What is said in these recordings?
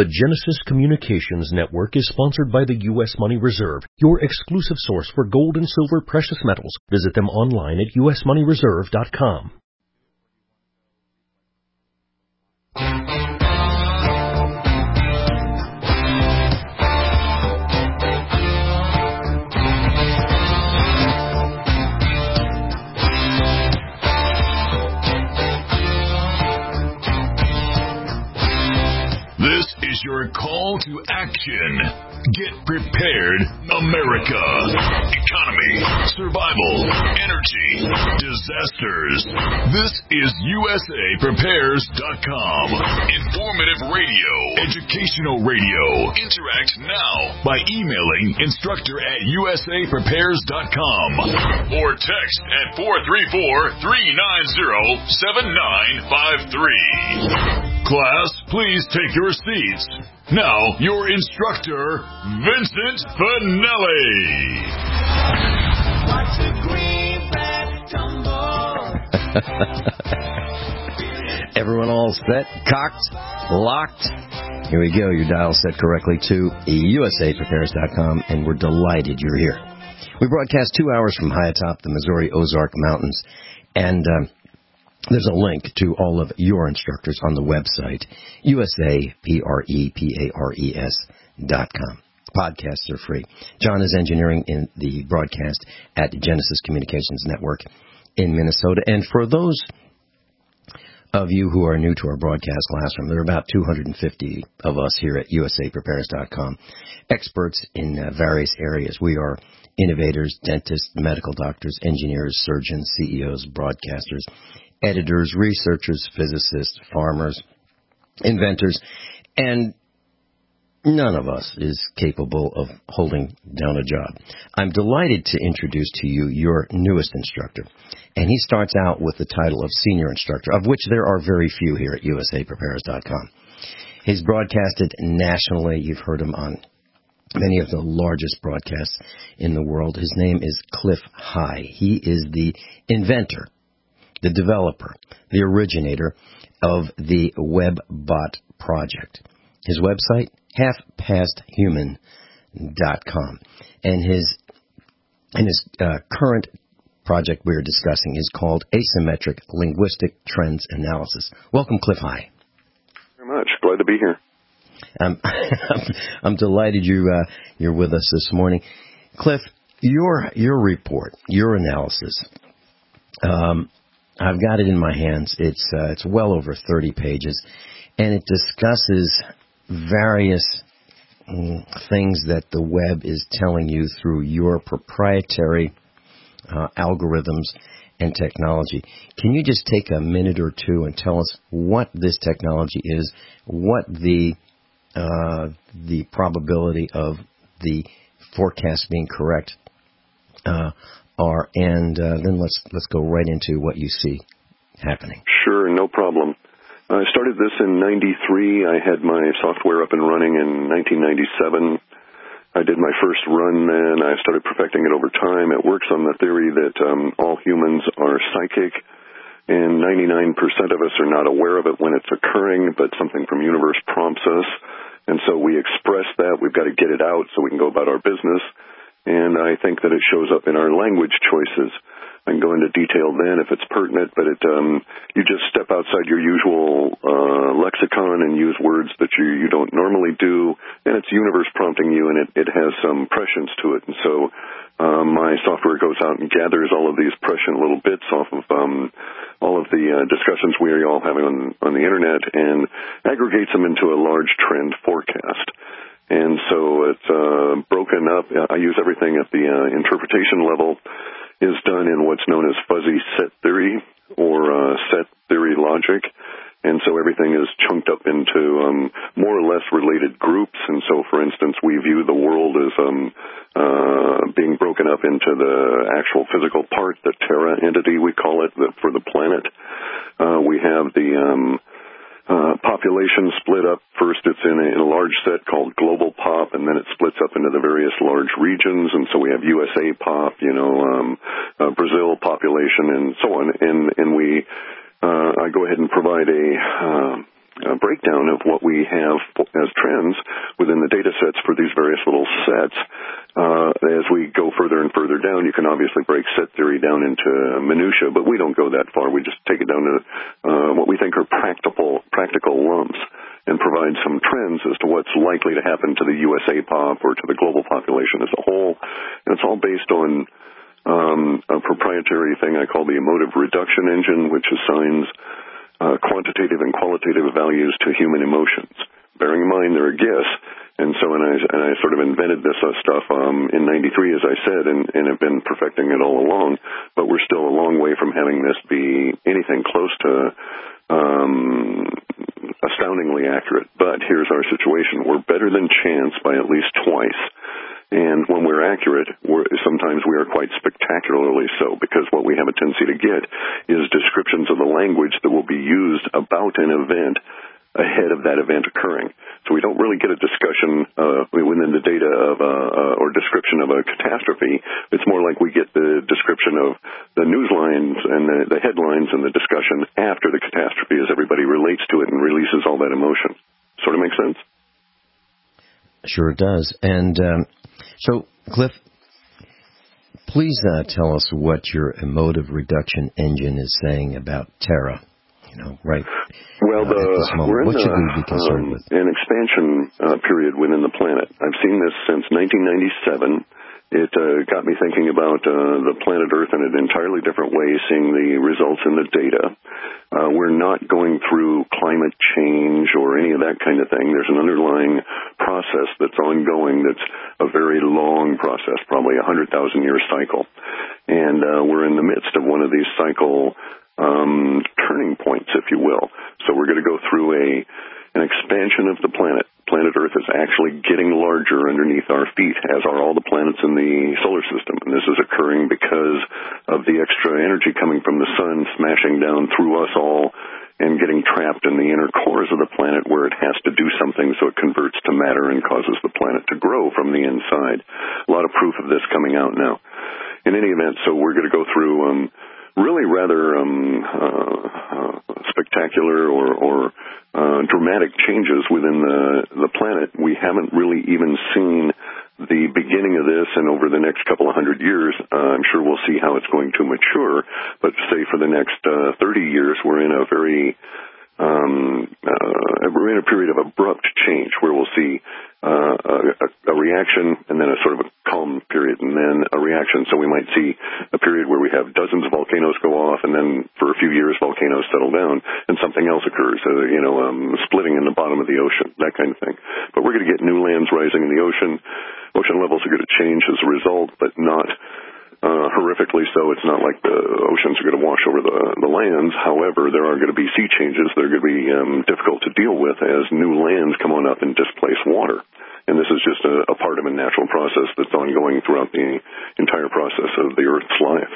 The Genesis Communications Network is sponsored by the U.S. Money Reserve, your exclusive source for gold and silver precious metals. Visit them online at usmoneyreserve.com. This is your call to action. Get prepared, America. Economy, survival, energy, disasters. This is USAPrepares.com. Informative radio, educational radio. Interact now by emailing instructor@USAPrepares.com or text at 434-390-7953. Class, please take your seats. Now, your instructor, Vincent Finelli. Watch the greenback tumble. Everyone all set, cocked, locked. Here we go. Your dial set correctly to USAPrepares.com, and we're delighted you're here. We broadcast 2 hours from high atop the Missouri Ozark Mountains, and there's a link to all of your instructors on the website, USAPREPARES.com. Podcasts are free. John is engineering in the broadcast at Genesis Communications Network in Minnesota. And for those of you who are new to our broadcast classroom, there are about 250 of us here at USAPrepares.com, experts in various areas. We are innovators, dentists, medical doctors, engineers, surgeons, CEOs, broadcasters, editors, researchers, physicists, farmers, inventors, and none of us is capable of holding down a job. I'm delighted to introduce to you your newest instructor, and he starts out with the title of Senior Instructor, of which there are very few here at USAPrepares.com. He's broadcasted nationally. You've heard him on many of the largest broadcasts in the world. His name is Cliff High. He is the inventor, the developer, the originator of the WebBot project. His website, halfpasthuman.com. And his current project we're discussing is called Asymmetric Linguistic Trends Analysis. Welcome, Cliff High. Very much. Glad to be here. I'm delighted you're with us this morning. Cliff, your report, your analysis, I've got it in my hands. It's well over 30 pages, and it discusses various things that the web is telling you through your proprietary algorithms and technology. Can you just take a minute or two and tell us what this technology is, what the probability of the forecast being correct are, and then let's go right into what you see happening. Sure, no problem. I started this in 93. I had my software up and running in 1997. I did my first run then. I started perfecting it over time. It works on the theory that all humans are psychic, and 99% of us are not aware of it when it's occurring, but something from universe prompts us. And so we express that. We've got to get it out so we can go about our business. And I think that it shows up in our language choices. I can go into detail then if it's pertinent, but you just step outside your usual lexicon and use words that you don't normally do, and it's universe prompting you, and it has some prescience to it. And so my software goes out and gathers all of these prescient little bits off of all of the discussions we are all having on the Internet and aggregates them into a large trend forecast. And so it's broken up. I use everything at the interpretation level is done in what's known as fuzzy set theory or set theory logic. And so everything is chunked up into more or less related groups. And so, for instance, we view the world as being broken up into the actual physical part, the Terra entity, we call it, for the planet. We have the population split up. First, it's in a large set called global pop, and then it splits up into the various large regions. And so we have USA pop, Brazil population, and so on. And I go ahead and provide a breakdown of what we have as trends within the data sets for these various little sets. As we go further and further down, you can obviously break set theory down into minutia, but we don't go that far. We just take it down to what we think are practical lumps and provide some trends as to what's likely to happen to the USA pop or to the global population as a whole. And it's all based on a proprietary thing I call the emotive reduction engine, which assigns quantitative and qualitative values to human emotions. Bearing in mind they're a guess, and I sort of invented this stuff in '93, as I said, and have been perfecting it all along. But we're still a long way from having this be anything close to astoundingly accurate. But here's our situation: we're better than chance by at least twice. And when we're accurate, sometimes we are quite spectacularly so, because what we have a tendency to get is descriptions of the language that will be used about an event ahead of that event occurring. So we don't really get a discussion within the data of or description of a catastrophe. It's more like we get the description of the news lines and the headlines and the discussion after the catastrophe as everybody relates to it and releases all that emotion. Sort of make sense? Sure it does. And so, Cliff, please tell us what your emotive reduction engine is saying about Terra. Right? Well, we're what in should we be concerned with? An expansion period within the planet. I've seen this since 1997. It got me thinking about the planet Earth in an entirely different way, seeing the results in the data. We're not going through climate change or any of that kind of thing. There's an underlying process that's ongoing that's a very long process, probably a 100,000-year cycle. And we're in the midst of one of these cycle turning points, if you will. So we're going to go through an expansion of the planet. Planet Earth is actually getting larger underneath our feet, as are all the planets in the solar system. And this is occurring because of the extra energy coming from the sun smashing down through us all and getting trapped in the inner cores of the planet, where it has to do something so it converts to matter and causes the planet to grow from the inside. A lot of proof of this coming out now. In any event, so we're going to go through really rather spectacular or dramatic changes within the planet. We haven't really even seen the beginning of this, and over the next couple of 100 years, I'm sure we'll see how it's going to mature. But say for the next 30 years, we're in a period of abrupt change where we'll see a reaction and then a sort of a calm period and then a reaction. So we might see a period where we have dozens of volcanoes go off, and then for a few years volcanoes settle down and something else occurs, splitting in the bottom of the ocean, that kind of thing. But we're going to get new lands rising in the ocean. Ocean levels are going to change as a result, but not horrifically so. It's not like the oceans are going to wash over the lands. However, there are going to be sea changes that are going to be difficult to deal with as new lands come on up and displace water. And this is just a part of a natural process that's ongoing throughout the entire process of the Earth's life.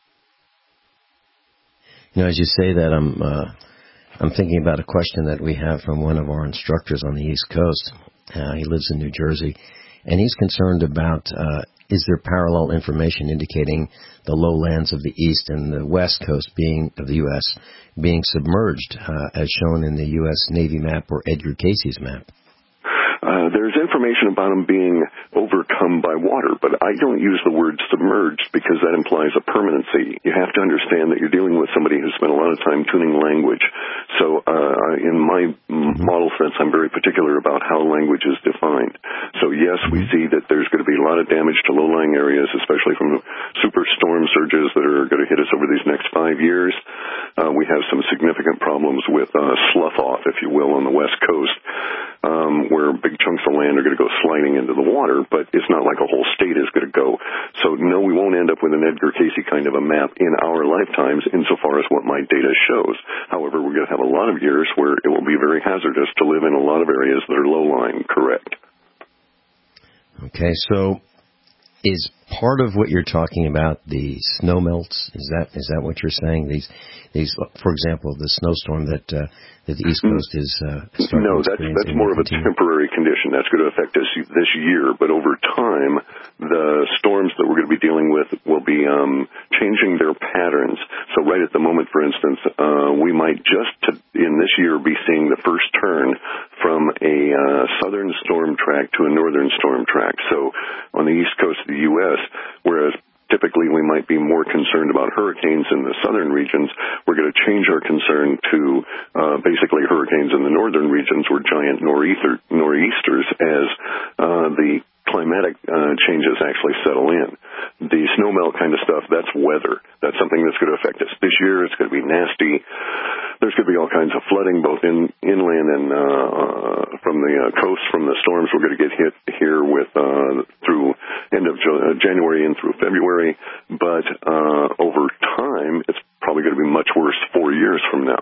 As you say that, I'm thinking about a question that we have from one of our instructors on the East Coast. He lives in New Jersey, and he's concerned about is there parallel information indicating the lowlands of the East and the West Coast of the U.S. being submerged, as shown in the U.S. Navy map or Edgar Cayce's map? There's information about them being overcome by water, but I don't use the word submerged because that implies a permanency. You have to understand that you're dealing with somebody who spent a lot of time tuning language. So in my model sense, I'm very particular about how language is defined. So yes, we see that there's going to be a lot of damage to low-lying areas, especially from superstorm surges that are going to hit us over these next 5 years. We have some significant problems with slough-off, if you will, on the West Coast, where big chunks of land are going to go sliding into the water, but it's not like a whole state is going to go. So no, we won't end up with an Edgar Cayce kind of a map in our lifetimes insofar as what my data shows. However, we're going to have a lot of years where it will be very hazardous to live in a lot of areas that are low-lying, correct? Okay, so is part of what you're talking about the snow melts? Is that what you're saying? These, for example, the snowstorm that the East Coast is starting No, to that's more of a temporary condition. That's going to affect us this year, but over time, the storms that we're going to be dealing with will be changing their patterns. So right at the moment, for instance, we might in this year be seeing the first turn from a southern storm track to a northern storm track. So on the east coast of the U.S., whereas typically we might be more concerned about hurricanes in the southern regions, we're going to change our concern to basically hurricanes in the northern regions or giant nor'easters as the climatic changes actually settle in. The snowmelt kind of stuff, that's weather. That's something that's going to affect us this year. It's going to be nasty. There's going to be all kinds of flooding, both inland and from the coast from the storms we're going to get hit here with through end of January and through February. But over time, it's probably going to be much worse 4 years from now.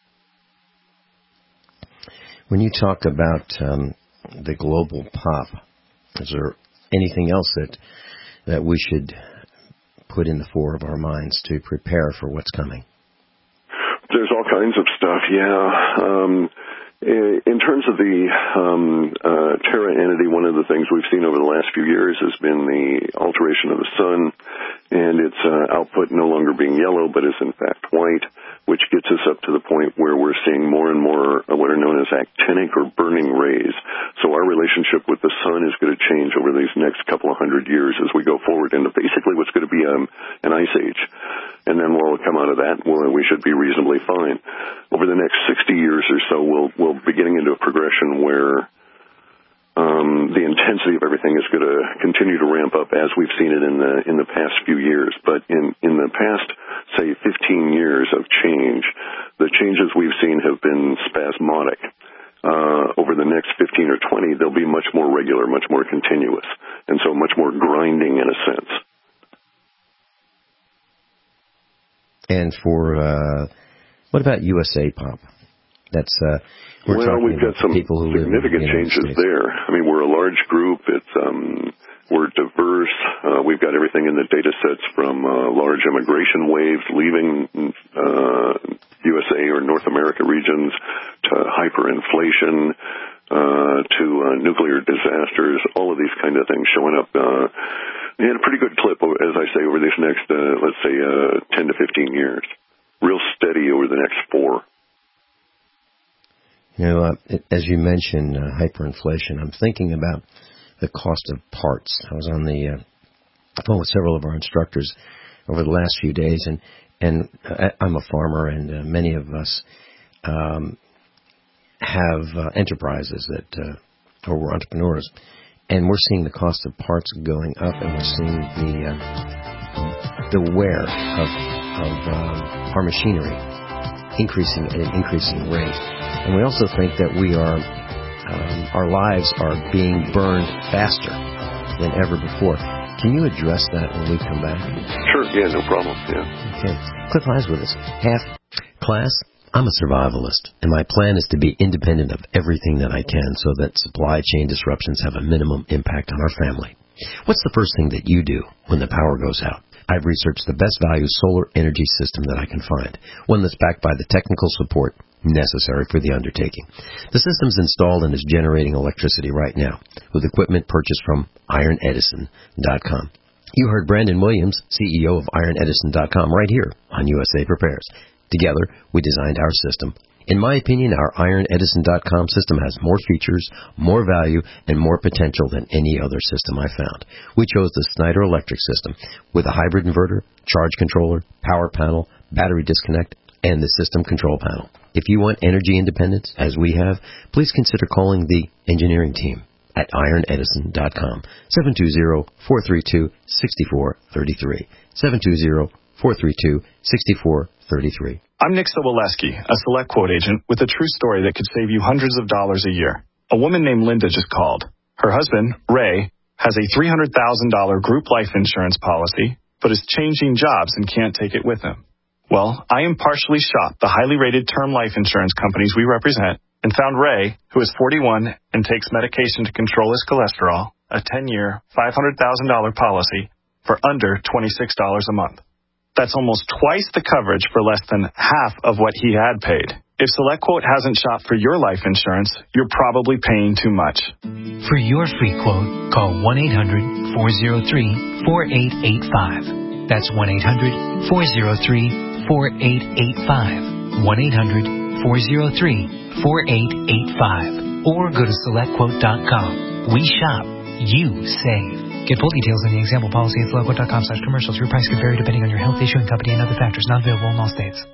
When you talk about the global pop, is there anything else that we should put in the fore of our minds to prepare for what's coming? There's all kinds of stuff, yeah. In terms of the Terra entity, one of the things we've seen over the last few years has been the alteration of the sun and its output no longer being yellow but is in fact white, which gets us up to the point where we're seeing more and more what are known as actinic or burning rays. So our relationship with the sun is going to change over these next couple of 100 years as we go forward into basically what's going to be an ice age. And then when we come out of that, we should be reasonably fine. Over the next 60 years or so, we'll be getting into a progression where the intensity of everything is going to continue to ramp up as we've seen it in the past few years. But in the past, say, 15 years of change, the changes we've seen have been spasmodic. Over the next 15 or 20, they'll be much more regular, much more continuous, and so much more grinding in a sense. And for what about USA Pop? That's we've got some significant changes there. I mean, we're a large group. We're diverse. We've got everything in the data sets from large immigration waves leaving USA or North America regions to hyperinflation to nuclear disasters. All of these kind of things showing up. We had a pretty good clip, as I say, over these next, let's say, 10 to 15 years. Real steady over the next 4. You know, as you mentioned hyperinflation, I'm thinking about the cost of parts. I was on the phone with several of our instructors over the last few days, and I'm a farmer, and many of us have enterprises or we're entrepreneurs, and we're seeing the cost of parts going up, and we're seeing the wear of our machinery increasing at an increasing rate. And we also think that our lives are being burned faster than ever before. Can you address that when we come back? Sure, yeah, no problem, yeah. Okay. Cliff High's with us. Class, I'm a survivalist, and my plan is to be independent of everything that I can so that supply chain disruptions have a minimum impact on our family. What's the first thing that you do when the power goes out? I've researched the best value solar energy system that I can find, one that's backed by the technical support necessary for the undertaking. The system's installed and is generating electricity right now with equipment purchased from IronEdison.com. You heard Brandon Williams, CEO of IronEdison.com, right here on USA Prepares. Together, we designed our system. In my opinion, our IronEdison.com system has more features, more value, and more potential than any other system I found. We chose the Snyder Electric system with a hybrid inverter, charge controller, power panel, battery disconnect, and the system control panel. If you want energy independence, as we have, please consider calling the engineering team at IronEdison.com, 720-432-6433, 720-432-6433. I'm Nick Soboleski, a Select Quote agent with a true story that could save you hundreds of dollars a year. A woman named Linda just called. Her husband, Ray, has a $300,000 group life insurance policy, but is changing jobs and can't take it with him. Well, I impartially shopped the highly rated term life insurance companies we represent and found Ray, who is 41 and takes medication to control his cholesterol, a 10-year, $500,000 policy for under $26 a month. That's almost twice the coverage for less than half of what he had paid. If SelectQuote hasn't shopped for your life insurance, you're probably paying too much. For your free quote, call 1-800-403-4885. That's 1-800-403-4885. 1-800-403-4885. Or go to SelectQuote.com. We shop. You save. Get full details in the example policy at SelectQuote.com/commercials. Your price can vary depending on your health, issuing company, and other factors. Not available in all states.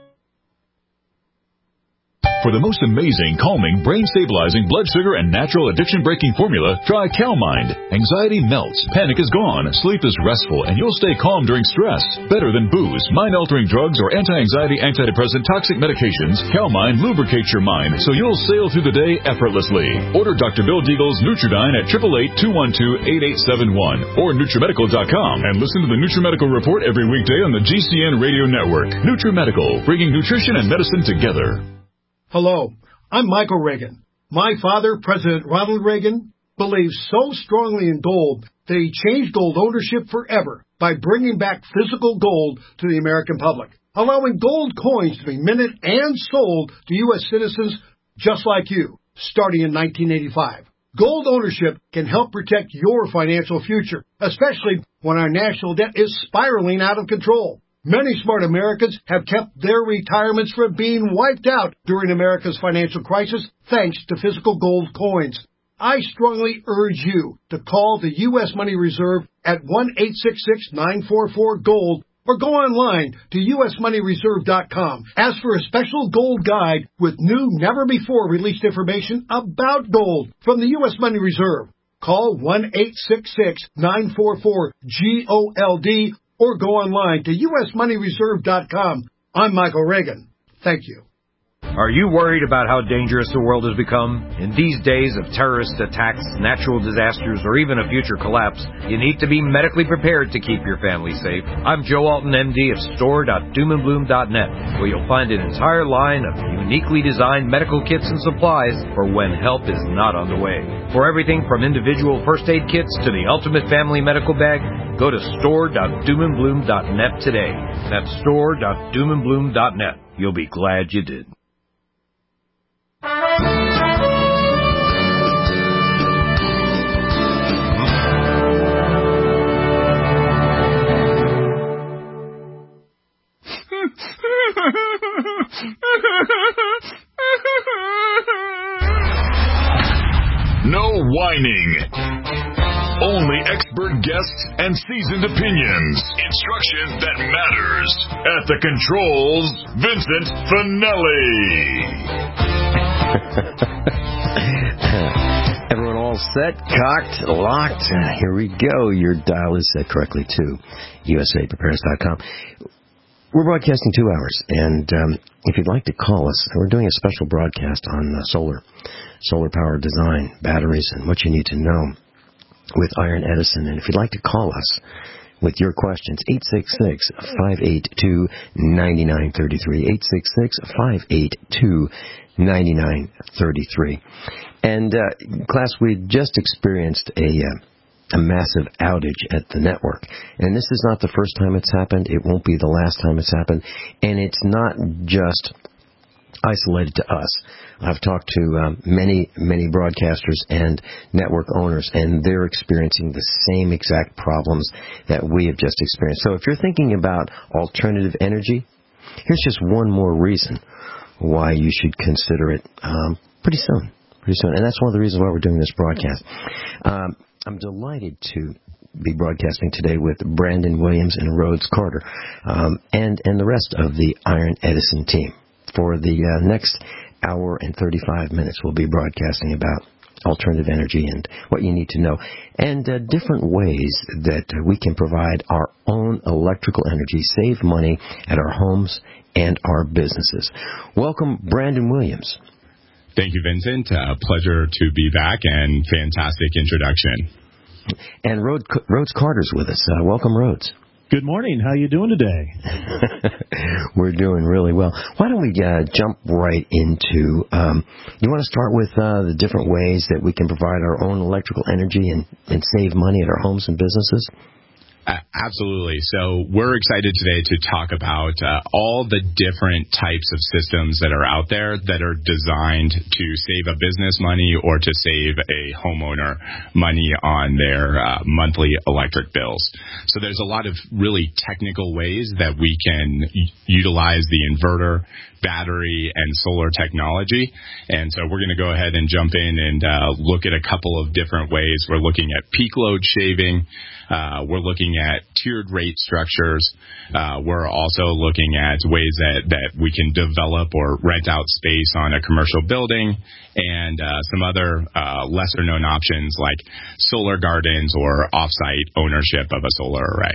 For the most amazing, calming, brain-stabilizing, blood sugar, and natural addiction-breaking formula, try CalMind. Anxiety melts, panic is gone, sleep is restful, and you'll stay calm during stress. Better than booze, mind-altering drugs, or anti-anxiety, antidepressant, toxic medications, CalMind lubricates your mind so you'll sail through the day effortlessly. Order Dr. Bill Deagle's Nutridyne at 888-212-8871 or NutriMedical.com and listen to the NutriMedical Report every weekday on the GCN Radio Network. NutriMedical, bringing nutrition and medicine together. Hello, I'm Michael Reagan. My father, President Ronald Reagan, believes so strongly in gold that he changed gold ownership forever by bringing back physical gold to the American public, allowing gold coins to be minted and sold to U.S. citizens just like you, starting in 1985. Gold ownership can help protect your financial future, especially when our national debt is spiraling out of control. Many smart Americans have kept their retirements from being wiped out during America's financial crisis thanks to physical gold coins. I strongly urge you to call the U.S. Money Reserve at 1-866-944-GOLD or go online to usmoneyreserve.com. Ask for a special gold guide with new, never-before-released information about gold from the U.S. Money Reserve. Call 1-866-944-GOLD or go online to usmoneyreserve.com. I'm Michael Reagan. Thank you. Are you worried about how dangerous the world has become? In these days of terrorist attacks, natural disasters, or even a future collapse, you need to be medically prepared to keep your family safe. I'm Joe Alton, MD of store.doomandbloom.net, where you'll find an entire line of uniquely designed medical kits and supplies for when help is not on the way. For everything from individual first aid kits to the ultimate family medical bag, go to store.doomandbloom.net today. That's store.doomandbloom.net. You'll be glad you did. No whining. Only expert guests and seasoned opinions. Instruction that matters. At the controls, Vincent Finelli. Everyone all set, cocked, locked. Here we go. Your dial is set correctly to USAPrepares.com. We're broadcasting 2 hours, and if you'd like to call us, we're doing a special broadcast on solar power design, batteries, and what you need to know with Iron Edison. And if you'd like to call us with your questions, 866-582-9933, 866-582-9933. And, class, we just experienced a massive outage at the network. And this is not the first time it's happened. It won't be the last time it's happened. And it's not just isolated to us. I've talked to many broadcasters and network owners, and they're experiencing the same exact problems that we have just experienced. So if you're thinking about alternative energy, here's just one more reason why you should consider it pretty soon. And that's one of the reasons why we're doing this broadcast. I'm delighted to be broadcasting today with Brandon Williams and Rhodes Carter and the rest of the Iron Edison team. For the next hour and 35 minutes, we'll be broadcasting about alternative energy and what you need to know, and different ways that we can provide our own electrical energy, save money at our homes and our businesses. Welcome, Brandon Williams. Thank you, Vincent. Pleasure to be back, and fantastic introduction. And Rhodes Carter's with us. Welcome, Rhodes. Good morning. How are you doing today? We're doing really well. Why don't we jump right into, you want to start with the different ways that we can provide our own electrical energy and save money at our homes and businesses? Absolutely. So we're excited today to talk about all the different types of systems that are out there that are designed to save a business money or to save a homeowner money on their monthly electric bills. So there's a lot of really technical ways that we can utilize the inverter, battery, and solar technology. And so we're going to go ahead and jump in and look at a couple of different ways. We're looking at peak load shaving. We're looking at tiered rate structures. We're also looking at ways that we can develop or rent out space on a commercial building, and some other lesser known options like solar gardens or off-site ownership of a solar array.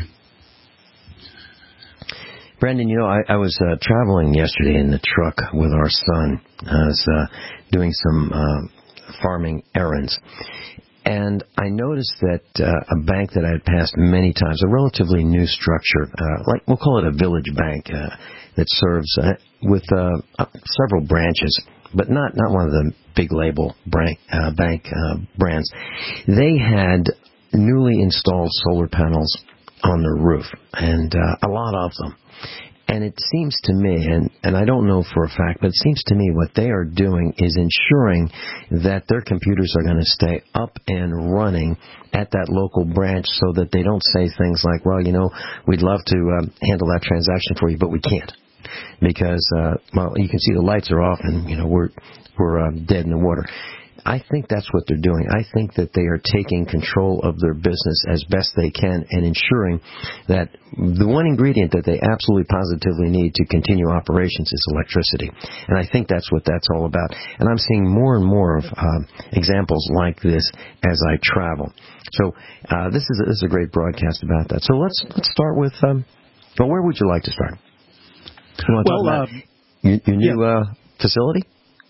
Brandon, I was traveling yesterday in the truck with our son. I was doing some farming errands. And I noticed that a bank that I had passed many times, a relatively new structure, like we'll call it a village bank, that serves with several branches, but not one of the big label bank brands. They had newly installed solar panels on the roof, and a lot of them. And it seems to me, and I don't know for a fact, but it seems to me what they are doing is ensuring that their computers are going to stay up and running at that local branch so that they don't say things like, well, we'd love to handle that transaction for you, but we can't. Because, you can see the lights are off and, we're dead in the water. I think that's what they're doing. I think that they are taking control of their business as best they can and ensuring that the one ingredient that they absolutely positively need to continue operations is electricity. And I think that's what that's all about. And I'm seeing more and more of examples like this as I travel. So this is a great broadcast about that. So let's start with, where would you like to start? You want to talk about your new facility?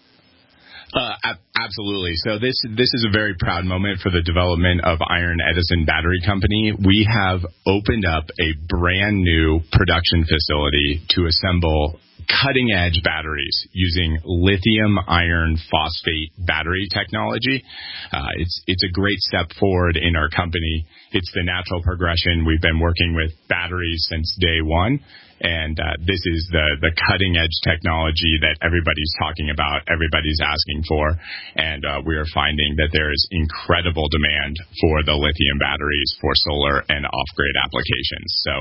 Absolutely. So this is a very proud moment for the development of Iron Edison Battery Company. We have opened up a brand new production facility to assemble cutting-edge batteries using lithium iron phosphate battery technology. It's a great step forward in our company. It's the natural progression. We've been working with batteries since day one. And this is the cutting-edge technology that everybody's talking about, everybody's asking for, and we are finding that there is incredible demand for the lithium batteries for solar and off-grid applications. So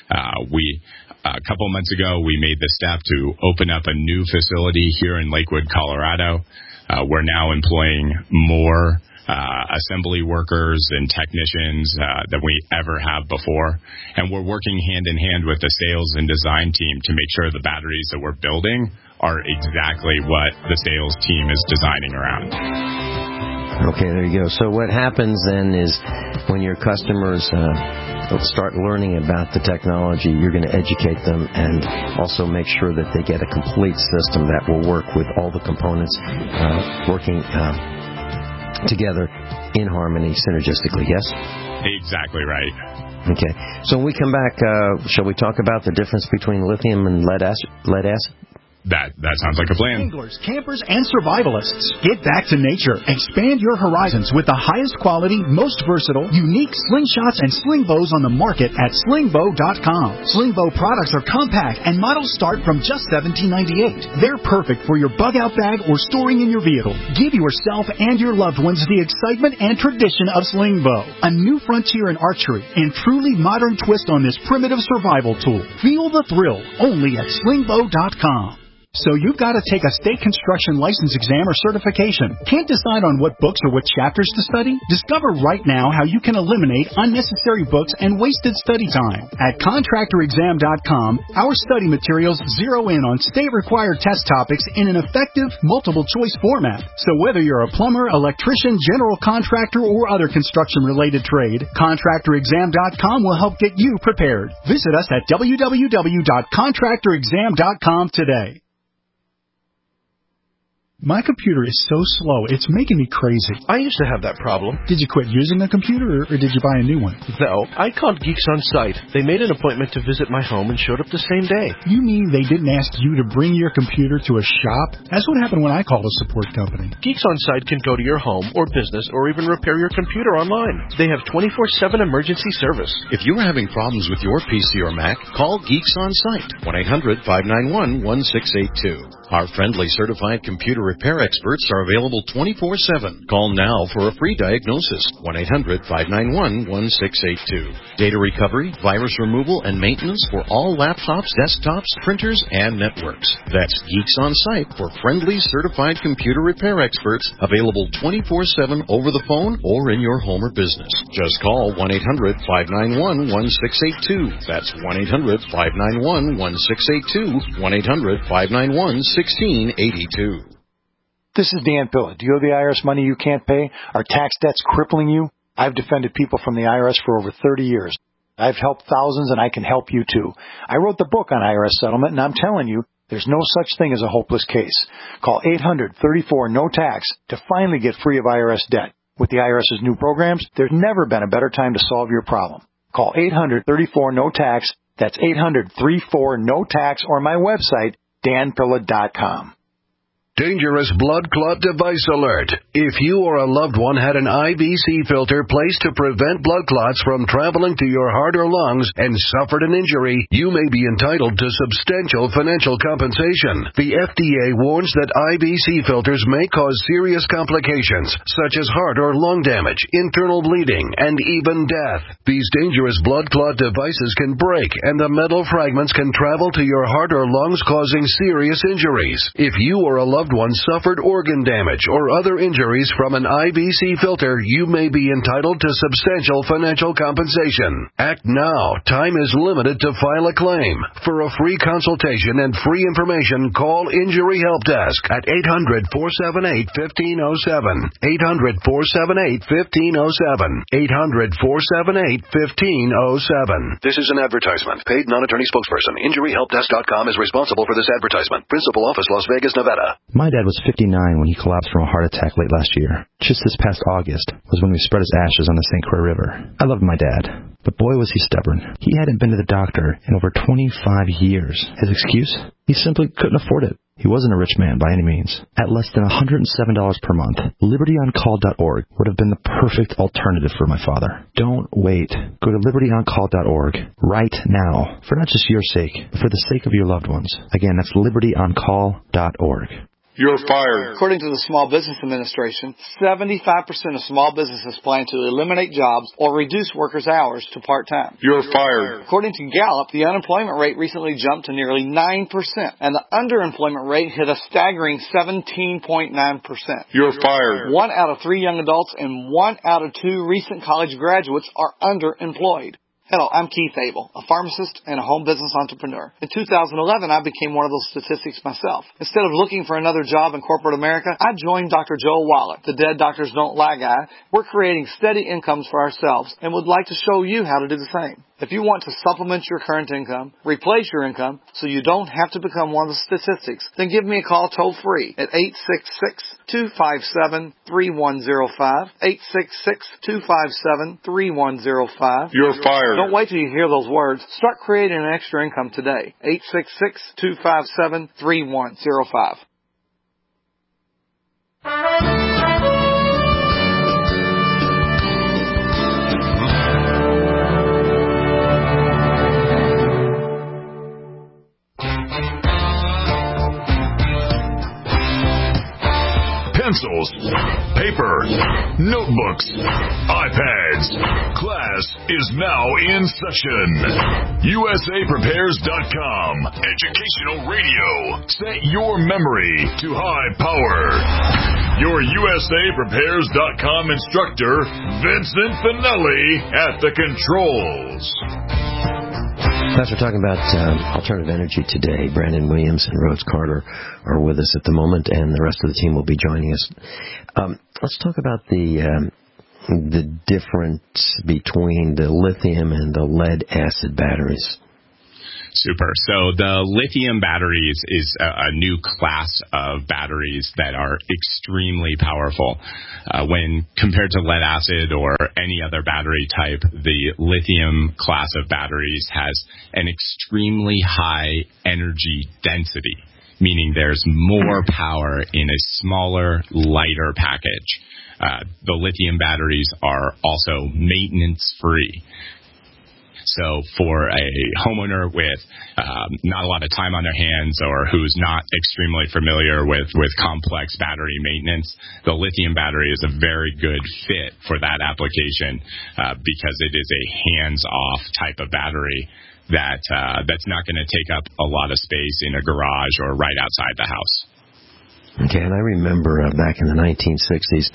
a couple months ago, we made the step to open up a new facility here in Lakewood, Colorado. We're now employing more assembly workers and technicians than we ever have before. And we're working hand in hand with the sales and design team to make sure the batteries that we're building are exactly what the sales team is designing around. Okay, there you go. So what happens then is when your customers start learning about the technology, you're going to educate them and also make sure that they get a complete system that will work with all the components working together in harmony, synergistically, yes? Exactly right. Okay. So when we come back, shall we talk about the difference between lithium and lead acid? That sounds like a plan. Anglers, campers, and survivalists, get back to nature. Expand your horizons with the highest quality, most versatile, unique slingshots and sling bows on the market at slingbow.com. Sling bow products are compact and models start from just $17.98. They're perfect for your bug-out bag or storing in your vehicle. Give yourself and your loved ones the excitement and tradition of sling bow, a new frontier in archery and truly modern twist on this primitive survival tool. Feel the thrill only at slingbow.com. So you've got to take a state construction license exam or certification. Can't decide on what books or what chapters to study? Discover right now how you can eliminate unnecessary books and wasted study time. At contractorexam.com, our study materials zero in on state-required test topics in an effective, multiple-choice format. So whether you're a plumber, electrician, general contractor, or other construction-related trade, contractorexam.com will help get you prepared. Visit us at www.contractorexam.com today. My computer is so slow, it's making me crazy. I used to have that problem. Did you quit using a computer, or did you buy a new one? No, I called Geeks On Site. They made an appointment to visit my home and showed up the same day. You mean they didn't ask you to bring your computer to a shop? That's what happened when I called a support company. Geeks On Site can go to your home or business or even repair your computer online. They have 24/7 emergency service. If you are having problems with your PC or Mac, call Geeks On Site, 1-800-591-1682. Our friendly certified computer repair experts are available 24/7. Call now for a free diagnosis, 1-800-591-1682. Data recovery, virus removal, and maintenance for all laptops, desktops, printers, and networks. That's Geeks On Site for friendly certified computer repair experts, available 24/7 over the phone or in your home or business. Just call 1-800-591-1682. That's 1-800-591-1682, 1-800-591-1682. This is Dan Pilla. Do you owe the IRS money you can't pay? Are tax debts crippling you? I've defended people from the IRS for over 30 years. I've helped thousands, and I can help you too. I wrote the book on IRS settlement, and I'm telling you, there's no such thing as a hopeless case. Call 800-34-NO-TAX to finally get free of IRS debt. With the IRS's new programs, there's never been a better time to solve your problem. Call 800-34-NO-TAX. That's 800-34-NO-TAX, or my website, danpilla.com. Dangerous blood clot device alert. If you or a loved one had an IVC filter placed to prevent blood clots from traveling to your heart or lungs and suffered an injury, you may be entitled to substantial financial compensation. The FDA warns that IVC filters may cause serious complications, such as heart or lung damage, internal bleeding, and even death. These dangerous blood clot devices can break, and the metal fragments can travel to your heart or lungs, causing serious injuries. If you or a loved one suffered organ damage or other injuries from an IVC filter, you may be entitled to substantial financial compensation. Act now. Time is limited to file a claim. For a free consultation and free information, call Injury Help Desk at 800-478-1507. 800-478-1507. 800-478-1507. This is an advertisement. Paid non-attorney spokesperson. InjuryHelpDesk.com is responsible for this advertisement. Principal office, Las Vegas, Nevada. My dad was 59 when he collapsed from a heart attack late last year. Just this past August was when we spread his ashes on the St. Croix River. I loved my dad, but boy was he stubborn. He hadn't been to the doctor in over 25 years. His excuse? He simply couldn't afford it. He wasn't a rich man by any means. At less than $107 per month, LibertyOnCall.org would have been the perfect alternative for my father. Don't wait. Go to LibertyOnCall.org right now, for not just your sake, but for the sake of your loved ones. Again, that's LibertyOnCall.org. You're fired. According to the Small Business Administration, 75% of small businesses plan to eliminate jobs or reduce workers' hours to part-time. You're fired. According to Gallup, the unemployment rate recently jumped to nearly 9%, and the underemployment rate hit a staggering 17.9%. You're fired. 1 out of 3 young adults and 1 out of 2 recent college graduates are underemployed. Hello, I'm Keith Abel, a pharmacist and a home business entrepreneur. In 2011, I became one of those statistics myself. Instead of looking for another job in corporate America, I joined Dr. Joel Wallach, the Dead Doctors Don't Lie guy. We're creating steady incomes for ourselves and would like to show you how to do the same. If you want to supplement your current income, replace your income, so you don't have to become one of the statistics, then give me a call toll-free at 866-257-3105, 866-257-3105. You're fired. Don't wait till you hear those words. Start creating an extra income today. 866-257-3105. Pencils, paper, notebooks, iPads. Class is now in session. USAPrepares.com. Educational radio. Set your memory to high power. Your USAPrepares.com instructor, Vincent Finelli, at the controls. As we're talking about alternative energy today, Brandon Williams and Rhodes Carter are with us at the moment, and the rest of the team will be joining us. Let's talk about the difference between the lithium and the lead-acid batteries. Super. So the lithium batteries is a new class of batteries that are extremely powerful. When compared to lead acid or any other battery type, the lithium class of batteries has an extremely high energy density, meaning there's more power in a smaller, lighter package. The lithium batteries are also maintenance-free. So for a homeowner with not a lot of time on their hands or who's not extremely familiar with complex battery maintenance, the lithium battery is a very good fit for that application because it is a hands-off type of battery that's not going to take up a lot of space in a garage or right outside the house. Okay, and I remember back in the 1960s,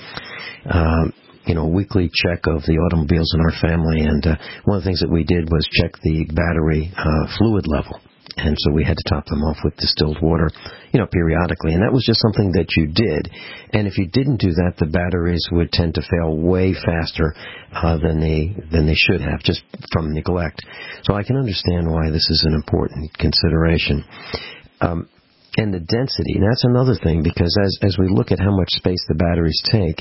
weekly check of the automobiles in our family, and one of the things that we did was check the battery fluid level. And so we had to top them off with distilled water, periodically. And that was just something that you did. And if you didn't do that, the batteries would tend to fail way faster than they should have, just from neglect. So I can understand why this is an important consideration. And the density, and that's another thing, because as we look at how much space the batteries take,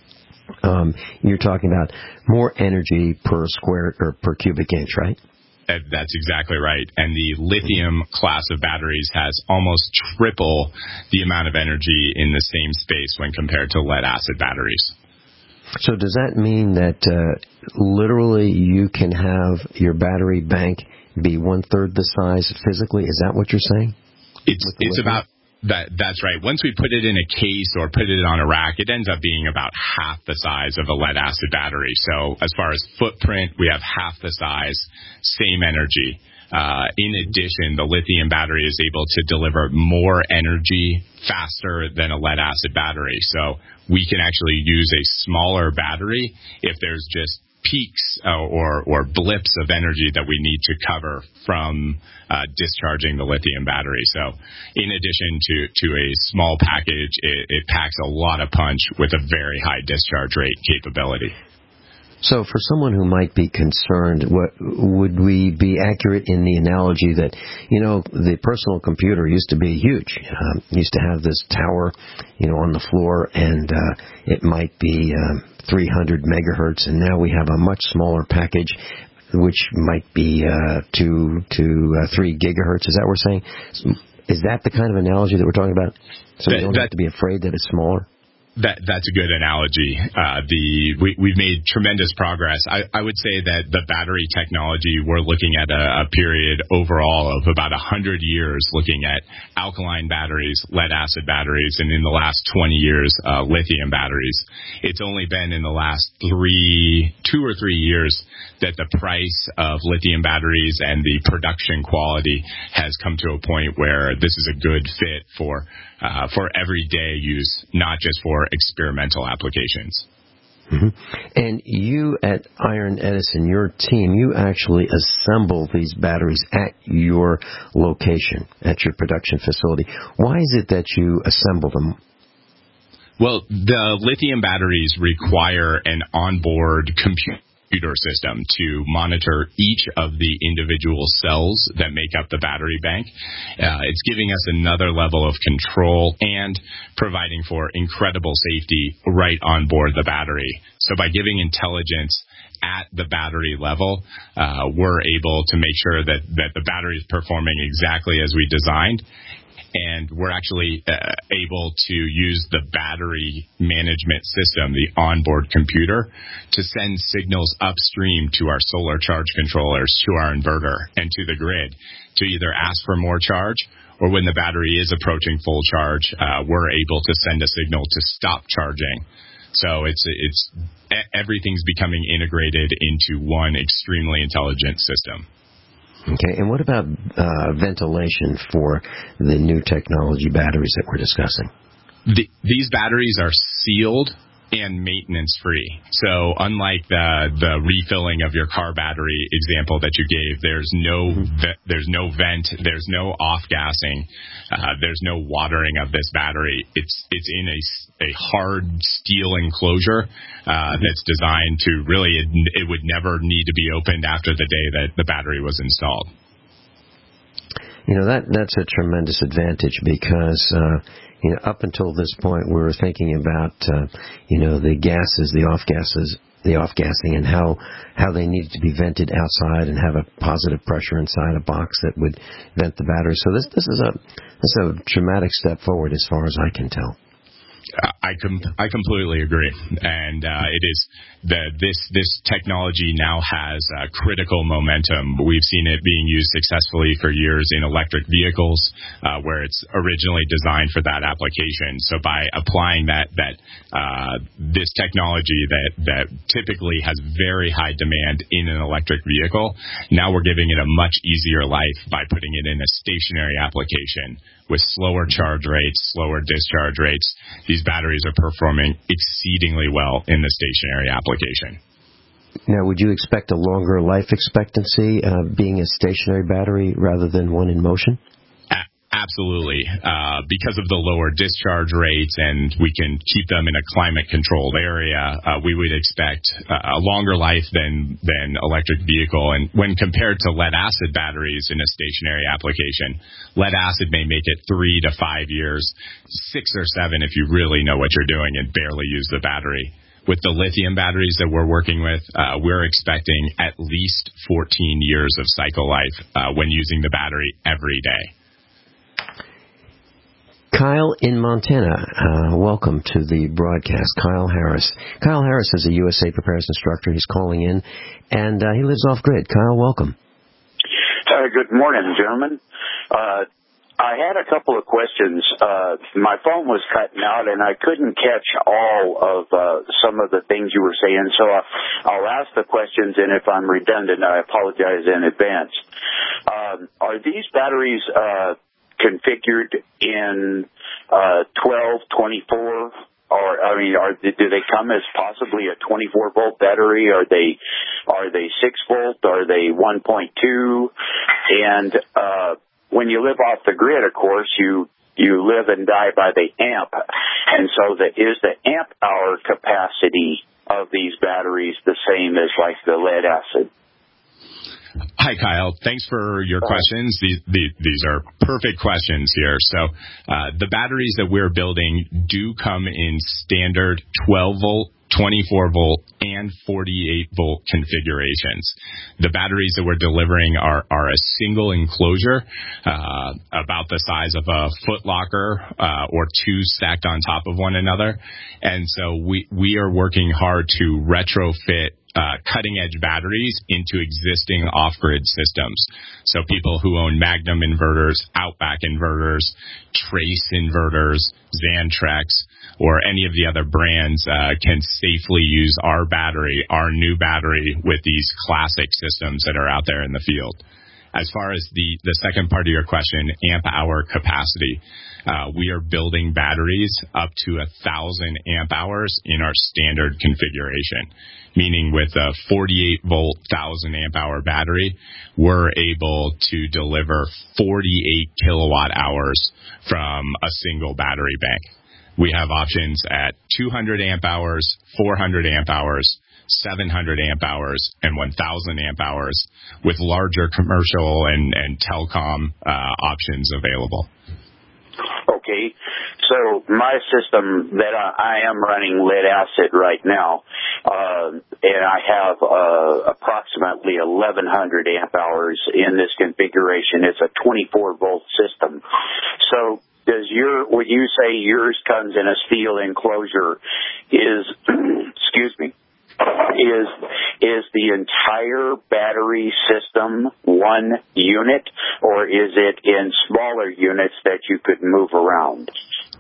you're talking about more energy per square or per cubic inch, right? That's exactly right. And the lithium class of batteries has almost triple the amount of energy in the same space when compared to lead acid batteries. So does that mean that literally you can have your battery bank be 1/3 the size physically? Is that what you're saying? It's about that. That's right. Once we put it in a case or put it on a rack, it ends up being about half the size of a lead acid battery. So as far as footprint, we have half the size, same energy. In addition, the lithium battery is able to deliver more energy faster than a lead acid battery. So we can actually use a smaller battery if there's just peaks or blips of energy that we need to cover from discharging the lithium battery. So in addition to a small package, it packs a lot of punch with a very high discharge rate capability. So for someone who might be concerned, would we be accurate in the analogy that, the personal computer used to be huge, used to have this tower, on the floor, and it might be 300 megahertz, and now we have a much smaller package, which might be 2 to 3 gigahertz. Is that what we're saying? Is that the kind of analogy that we're talking about? So we don't have to be afraid that it's smaller? That's a good analogy. We've made tremendous progress. I would say that the battery technology, we're looking at a period overall of about 100 years looking at alkaline batteries, lead acid batteries, and in the last 20 years, lithium batteries. It's only been in the last 2 or 3 years that the price of lithium batteries and the production quality has come to a point where this is a good fit for everyday use, not just for experimental applications. Mm-hmm. And you at Iron Edison, your team, you actually assemble these batteries at your location, at your production facility. Why is it that you assemble them? Well, the lithium batteries require an onboard computer system to monitor each of the individual cells that make up the battery bank. It's giving us another level of control and providing for incredible safety right on board the battery. So by giving intelligence at the battery level, we're able to make sure that the battery is performing exactly as we designed. And we're actually able to use the battery management system, the onboard computer, to send signals upstream to our solar charge controllers, to our inverter, and to the grid to either ask for more charge, or when the battery is approaching full charge, we're able to send a signal to stop charging. So it's everything's becoming integrated into one extremely intelligent system. Okay, and what about ventilation for the new technology batteries that we're discussing? These batteries are sealed and maintenance-free. So unlike the refilling of your car battery example that you gave, there's no vent, there's no off-gassing, there's no watering of this battery. It's in a hard steel enclosure that's designed to really, it would never need to be opened after the day that the battery was installed. That's a tremendous advantage because, up until this point we were thinking about, the gases, the off-gassing and how they needed to be vented outside and have a positive pressure inside a box that would vent the battery. So this is a dramatic step forward as far as I can tell. I completely agree, and it is this technology now has critical momentum. We've seen it being used successfully for years in electric vehicles, where it's originally designed for that application. So by applying this technology that typically has very high demand in an electric vehicle, now we're giving it a much easier life by putting it in a stationary application with slower charge rates, slower discharge rates. These batteries are performing exceedingly well in the stationary application. Now, would you expect a longer life expectancy being a stationary battery rather than one in motion? Absolutely. Because of the lower discharge rates and we can keep them in a climate-controlled area, we would expect a longer life than electric vehicle. And when compared to lead-acid batteries in a stationary application, lead-acid may make it 3 to 5 years, 6 or 7 if you really know what you're doing and barely use the battery. With the lithium batteries that we're working with, we're expecting at least 14 years of cycle life when using the battery every day. Kyle in Montana, welcome to the broadcast. Kyle Harris. Kyle Harris is a USA Prepares instructor. He's calling in, and he lives off-grid. Kyle, welcome. Good morning, gentlemen. I had a couple of questions. My phone was cutting out, and I couldn't catch all of some of the things you were saying, so I'll ask the questions, and if I'm redundant, I apologize in advance. Are these batteries configured in 12, 24, or do they come as possibly a 24-volt battery? Are they 6-volt? Are they 1.2? And when you live off the grid, of course, you live and die by the amp. And so is the amp hour capacity of these batteries the same as like the lead acid? Hi, Kyle. Thanks for your questions. These are perfect questions here. So the batteries that we're building do come in standard 12-volt, 24-volt, and 48-volt configurations. The batteries that we're delivering are a single enclosure, about the size of a foot locker, or two stacked on top of one another. And so we are working hard to retrofit cutting-edge batteries into existing off-grid systems. So people who own Magnum inverters, Outback inverters, Trace inverters, Xantrex, or any of the other brands can safely use our battery, our new battery, with these classic systems that are out there in the field. As far as the second part of your question, amp hour capacity, we are building batteries up to 1,000 amp hours in our standard configuration, meaning with a 48-volt 1,000 amp hour battery, we're able to deliver 48 kilowatt hours from a single battery bank. We have options at 200 amp hours, 400 amp hours, 700 amp hours, and 1,000 amp hours, with larger commercial and telecom options available. Okay, so my system that I am running lead acid right now, and I have approximately 1,100 amp hours in this configuration. It's a 24-volt system. So would you say yours comes in a steel enclosure? Excuse me. Is the entire battery system one unit, or is it in smaller units that you could move around?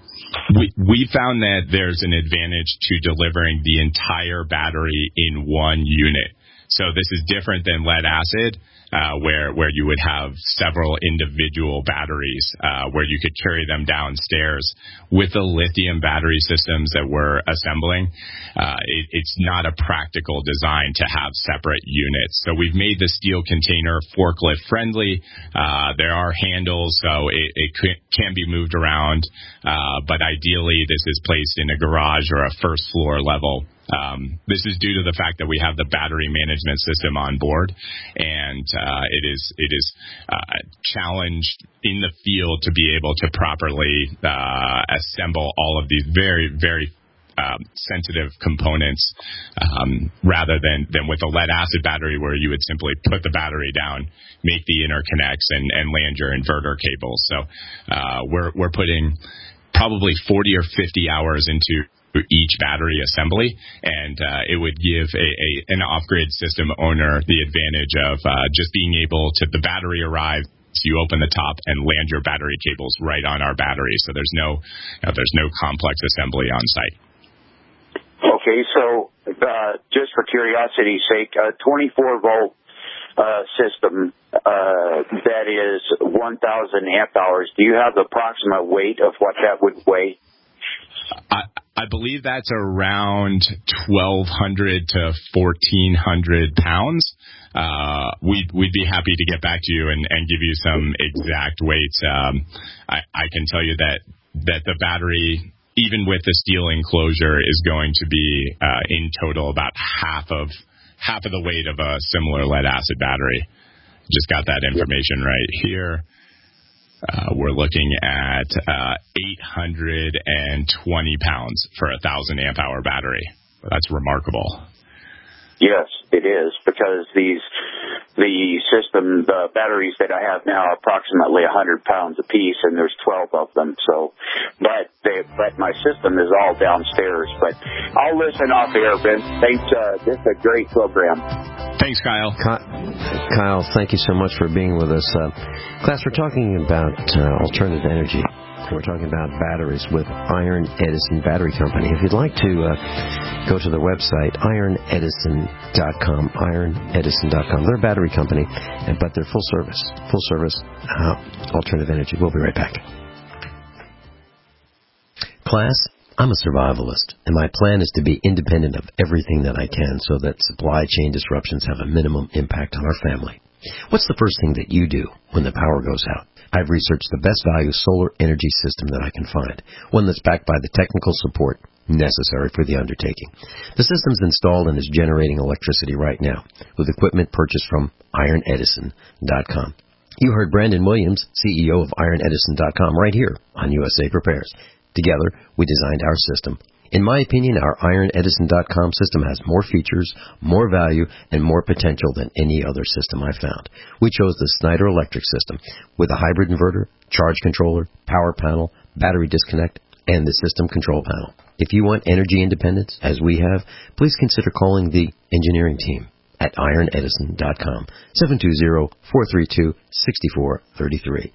We found that there's an advantage to delivering the entire battery in one unit. So this is different than lead acid, where you would have several individual batteries, where you could carry them downstairs. With the lithium battery systems that we're assembling, it's not a practical design to have separate units. So we've made the steel container forklift friendly. There are handles, so it can be moved around, but ideally this is placed in a garage or a first floor level This is due to the fact that we have the battery management system on board, and it is challenged in the field to be able to properly assemble all of these very, very sensitive components, rather than with a lead acid battery where you would simply put the battery down, make the interconnects, and land your inverter cables. So we're putting probably 40 or 50 hours into each battery assembly, and it would give an off-grid system owner the advantage of just being able to, the battery arrives, you open the top and land your battery cables right on our battery, so there's no complex assembly on site. Okay, so just for curiosity's sake, a 24-volt system that is 1,000 amp hours, do you have the approximate weight of what that would weigh? I believe that's around 1,200 to 1,400 pounds. We'd be happy to get back to you and give you some exact weights. I can tell you that the battery, even with the steel enclosure, is going to be in total about half of the weight of a similar lead acid battery. Just got that information right here. We're looking at 820 pounds for a 1,000 amp hour battery. That's remarkable. Yes, it is, because the batteries that I have now are approximately 100 pounds apiece, and there's 12 of them. So, but my system is all downstairs. But I'll listen off air, Vince. Thanks. This is a great program. Thanks, Kyle. Kyle, thank you so much for being with us. Class, we're talking about alternative energy. We're talking about batteries with Iron Edison Battery Company. If you'd like to go to their website, ironedison.com, ironedison.com. They're a battery company, but they're full service alternative energy. We'll be right back. Class, I'm a survivalist, and my plan is to be independent of everything that I can so that supply chain disruptions have a minimum impact on our family. What's the first thing that you do when the power goes out? I've researched the best value solar energy system that I can find, one that's backed by the technical support necessary for the undertaking. The system's installed and is generating electricity right now with equipment purchased from ironedison.com. You heard Brandon Williams, CEO of ironedison.com, right here on USA Prepares. Together, we designed our system. In my opinion, our ironedison.com system has more features, more value, and more potential than any other system I found. We chose the Snyder Electric system with a hybrid inverter, charge controller, power panel, battery disconnect, and the system control panel. If you want energy independence, as we have, please consider calling the engineering team at ironedison.com, 720-432-6433,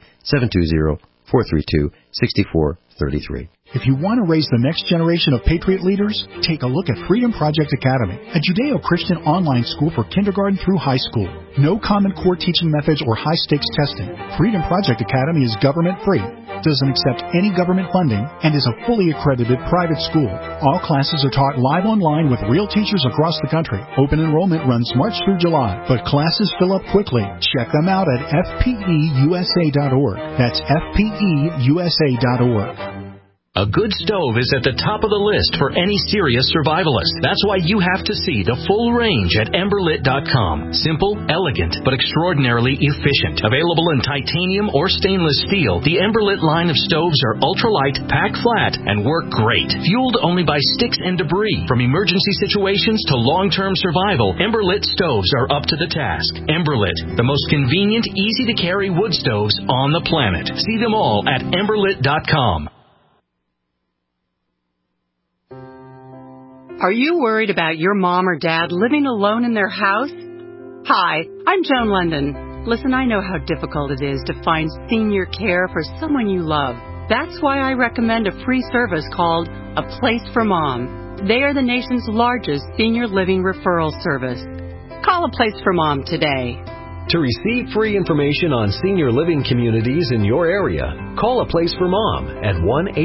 720-432-6433. If you want to raise the next generation of Patriot leaders, take a look at Freedom Project Academy, a Judeo-Christian online school for kindergarten through high school. No Common Core teaching methods or high-stakes testing. Freedom Project Academy is government-free, doesn't accept any government funding, and is a fully accredited private school. All classes are taught live online with real teachers across the country. Open enrollment runs March through July, but classes fill up quickly. Check them out at fpeusa.org. That's fpeusa.org. A good stove is at the top of the list for any serious survivalist. That's why you have to see the full range at Emberlit.com. Simple, elegant, but extraordinarily efficient. Available in titanium or stainless steel, the Emberlit line of stoves are ultralight, pack flat, and work great. Fueled only by sticks and debris. From emergency situations to long-term survival, Emberlit stoves are up to the task. Emberlit, the most convenient, easy-to-carry wood stoves on the planet. See them all at Emberlit.com. Are you worried about your mom or dad living alone in their house? Hi, I'm Joan London. Listen, I know how difficult it is to find senior care for someone you love. That's why I recommend a free service called A Place for Mom. They are the nation's largest senior living referral service. Call A Place for Mom today. To receive free information on senior living communities in your area, call A Place for Mom at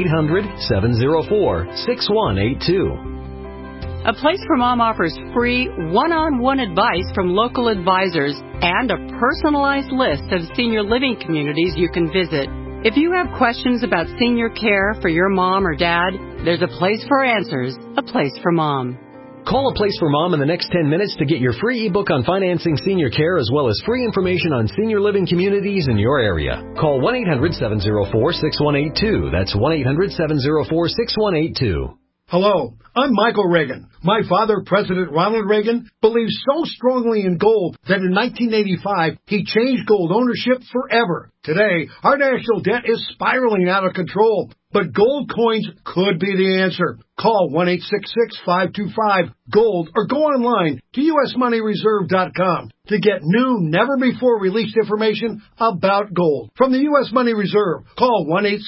1-800-704-6182. A Place for Mom offers free one-on-one advice from local advisors and a personalized list of senior living communities you can visit. If you have questions about senior care for your mom or dad, there's a place for answers, A Place for Mom. Call A Place for Mom in the next 10 minutes to get your free ebook on financing senior care as well as free information on senior living communities in your area. Call 1-800-704-6182. That's 1-800-704-6182. Hello, I'm Michael Reagan. My father, President Ronald Reagan, believed so strongly in gold that in 1985, he changed gold ownership forever. Today, our national debt is spiraling out of control, but gold coins could be the answer. Call 1-866-525-GOLD or go online to usmoneyreserve.com to get new, never-before-released information about gold. From the U.S. Money Reserve, call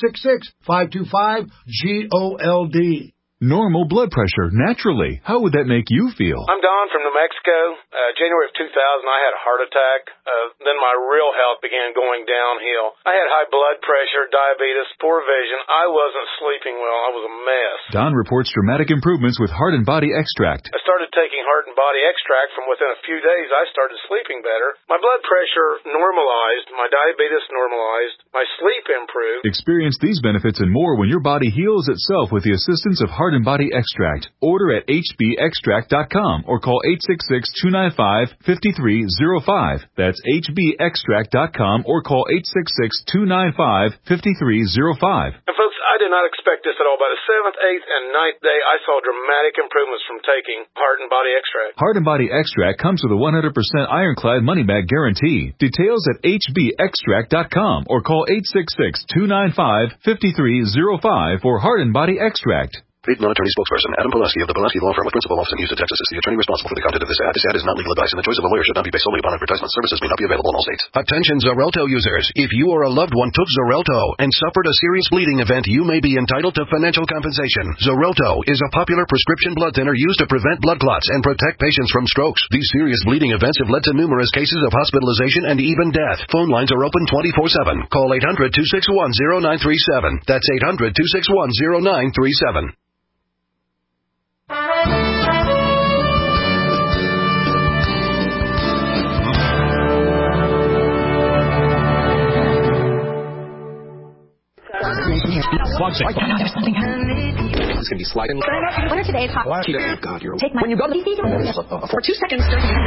1-866-525-GOLD. Normal blood pressure, naturally. How would that make you feel? I'm Don from New Mexico. January of 2000, I had a heart attack. Then my real health began going downhill. I had high blood pressure, diabetes, poor vision. I wasn't sleeping well. I was a mess. Don reports dramatic improvements with Heart and Body Extract. I started taking Heart and Body Extract. From within a few days, I started sleeping better. My blood pressure normalized. My diabetes normalized. My sleep improved. Experience these benefits and more when your body heals itself with the assistance of Heart and Body Extract. Order at hbextract.com or call 866-295-5305. That's hbextract.com or call 866-295-5305. And folks, I did not expect this at all. By the 7th, 8th, and 9th day, I saw dramatic improvements from taking Heart and Body Extract. Heart and Body Extract comes with a 100% ironclad money-back guarantee. Details at hbextract.com or call 866-295-5305 for Heart and Body Extract. Paid non-attorney spokesperson Adam Pulaski of the Pulaski Law Firm with principal office in Houston, Texas is the attorney responsible for the content of this ad. This ad is not legal advice, and the choice of a lawyer should not be based solely upon advertisement. Services may not be available in all states. Attention Xarelto users. If you or a loved one took Xarelto and suffered a serious bleeding event, you may be entitled to financial compensation. Xarelto is a popular prescription blood thinner used to prevent blood clots and protect patients from strokes. These serious bleeding events have led to numerous cases of hospitalization and even death. Phone lines are open 24/7. Call 800-261-0937. That's 800-261-0937. It's going to be sliding. What are today's hot? God, you're take my. When you go to the for 2 seconds.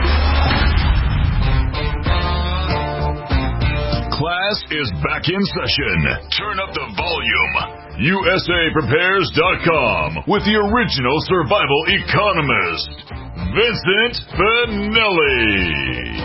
Class is back in session. Turn up the volume. USAPrepares.com with the original survival economist, Vincent Finelli.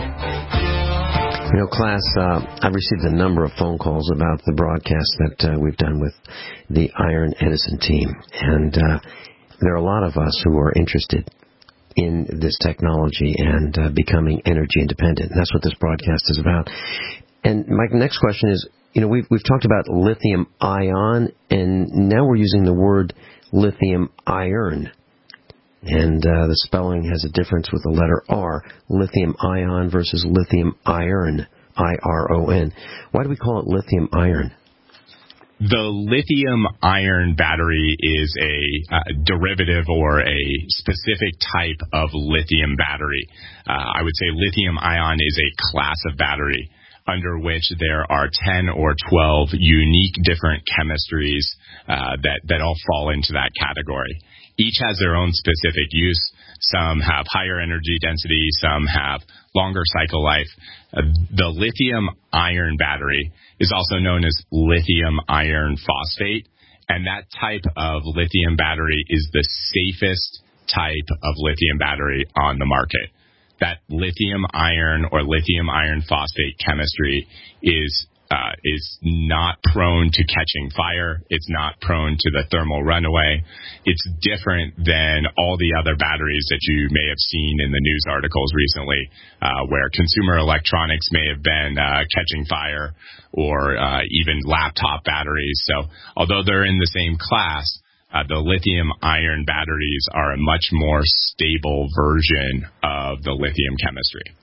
You know, class, I've received a number of phone calls about the broadcast that we've done with the Iron Edison team. And there are a lot of us who are interested in this technology and becoming energy independent. And that's what this broadcast is about. And my next question is, you know, we've talked about lithium ion, and now we're using the word lithium iron. And the spelling has a difference with the letter R. Lithium ion versus lithium iron, I-R-O-N. Why do we call it lithium iron? The lithium iron battery is a derivative or a specific type of lithium battery. I would say lithium ion is a class of battery under which there are 10 or 12 unique different chemistries that all fall into that category. Each has their own specific use. Some have higher energy density. Some have longer cycle life. The lithium iron battery is also known as lithium iron phosphate, and that type of lithium battery is the safest type of lithium battery on the market. That lithium iron or lithium iron phosphate chemistry is not prone to catching fire. It's not prone to the thermal runaway. It's different than all the other batteries that you may have seen in the news articles recently, where consumer electronics may have been catching fire, or even laptop batteries. So although they're in the same class, the lithium iron batteries are a much more stable version of the lithium chemistry.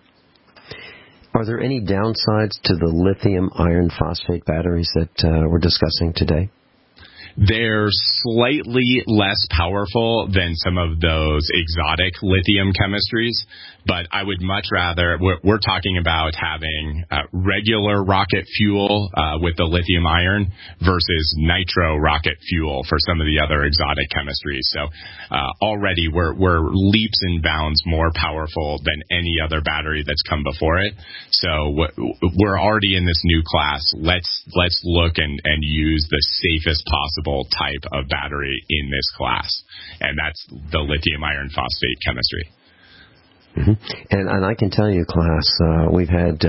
Are there any downsides to the lithium iron phosphate batteries that we're discussing today? They're slightly less powerful than some of those exotic lithium chemistries, but I would much rather, we're talking about having regular rocket fuel with the lithium iron versus nitro rocket fuel for some of the other exotic chemistries. So already we're leaps and bounds more powerful than any other battery that's come before it. So we're already in this new class. Let's look and use the safest possible type of battery in this class, and that's the lithium iron phosphate chemistry. Mm-hmm. And I can tell you, class, we've had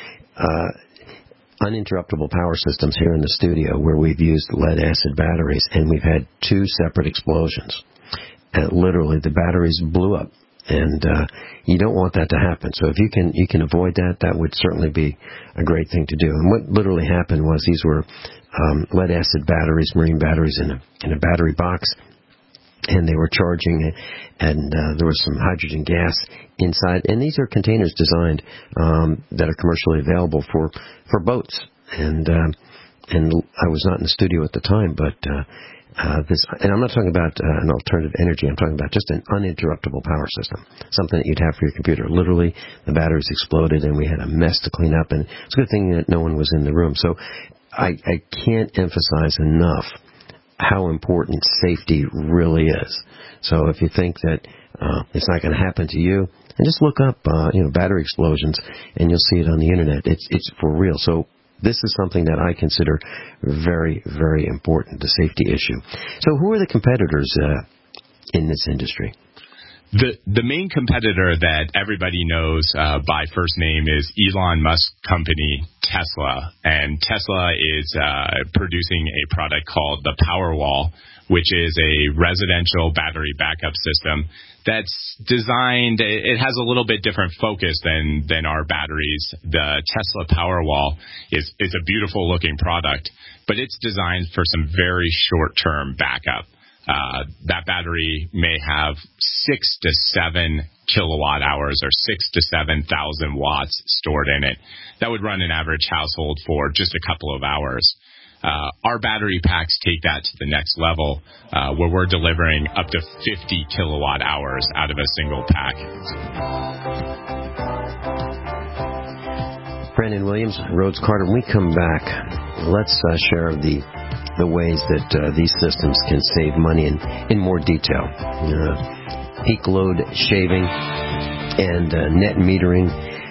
uninterruptible power systems here in the studio where we've used lead acid batteries, and we've had 2 separate explosions. And literally, the batteries blew up, and you don't want that to happen. So if you can avoid that, that would certainly be a great thing to do. And what literally happened was these were lead acid batteries, marine batteries in a battery box, and they were charging, and there was some hydrogen gas inside. And these are containers designed that are commercially available for boats. And I was not in the studio at the time, but and I'm not talking about an alternative energy. I'm talking about just an uninterruptible power system, something that you'd have for your computer. Literally, the batteries exploded, and we had a mess to clean up. And it's a good thing that no one was in the room. So I can't emphasize enough how important safety really is. So if you think that it's not going to happen to you, and just look up battery explosions, and you'll see it on the internet. It's for real. So this is something that I consider very, very important, the safety issue. So who are the competitors in this industry? The main competitor that everybody knows by first name is Elon Musk's company, Tesla. And Tesla is producing a product called the Powerwall, which is a residential battery backup system that's designed, it has a little bit different focus than our batteries. The Tesla Powerwall is a beautiful looking product, but it's designed for some very short-term backup. That battery may have 6 to 7 kilowatt hours or 6 to 7,000 watts stored in it. That would run an average household for just a couple of hours. Our battery packs take that to the next level, where we're delivering up to 50 kilowatt hours out of a single pack. Brandon Williams, Rhodes Carter, when we come back, let's share the ways that these systems can save money in more detail. Peak load shaving and net metering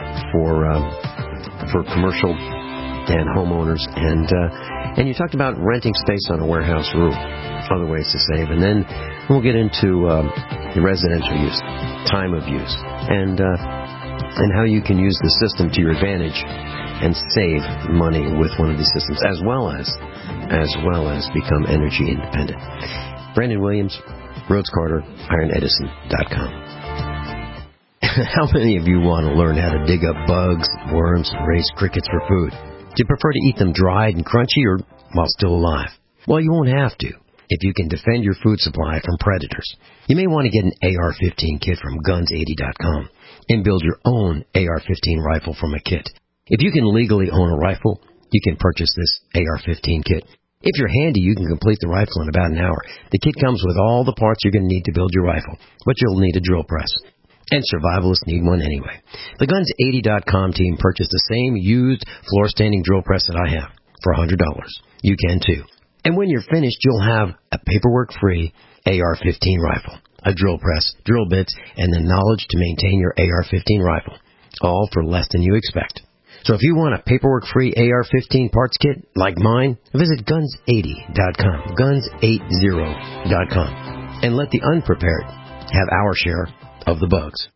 for commercial and homeowners, and you talked about renting space on a warehouse roof, other ways to save, and then we'll get into the residential use, time of use, and how you can use the system to your advantage and save money with one of these systems, as well as become energy independent. Brandon Williams, Rhodes Carter, IronEdison.com. How many of you want to learn how to dig up bugs, worms, and raise crickets for food? Do you prefer to eat them dried and crunchy or while still alive? Well, you won't have to if you can defend your food supply from predators. You may want to get an AR-15 kit from Guns80.com and build your own AR-15 rifle from a kit. If you can legally own a rifle, you can purchase this AR-15 kit. If you're handy, you can complete the rifle in about an hour. The kit comes with all the parts you're going to need to build your rifle, but you'll need a drill press. And survivalists need one anyway. The Guns80.com team purchased the same used floor-standing drill press that I have for $100. You can too. And when you're finished, you'll have a paperwork-free AR-15 rifle, a drill press, drill bits, and the knowledge to maintain your AR-15 rifle, all for less than you expect. So if you want a paperwork-free AR-15 parts kit like mine, visit Guns80.com, Guns80.com, and let the unprepared have our share of the bugs.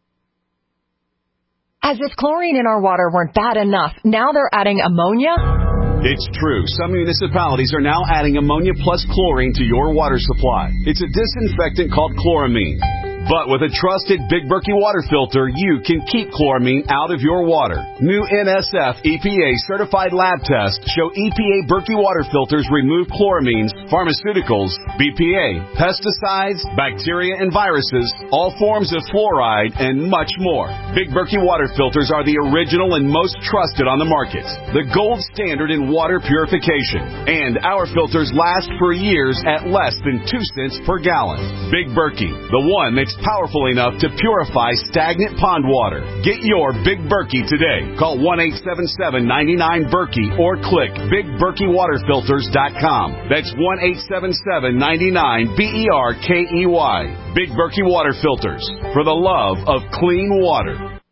As if chlorine in our water weren't bad enough, now they're adding ammonia? It's true. Some municipalities are now adding ammonia plus chlorine to your water supply. It's a disinfectant called chloramine. But with a trusted Big Berkey water filter, you can keep chloramine out of your water. New NSF EPA certified lab tests show EPA Berkey water filters remove chloramines, pharmaceuticals, BPA, pesticides, bacteria and viruses, all forms of fluoride, and much more. Big Berkey water filters are the original and most trusted on the market. The gold standard in water purification. And our filters last for years at less than 2 cents per gallon. Big Berkey, the one that's powerful enough to purify stagnant pond water. Get your Big Berkey today. Call 1-877-99-BERKEY or click BigBerkeyWaterFilters.com. That's 1-877-99-BERKEY. Big Berkey Water Filters, for the love of clean water.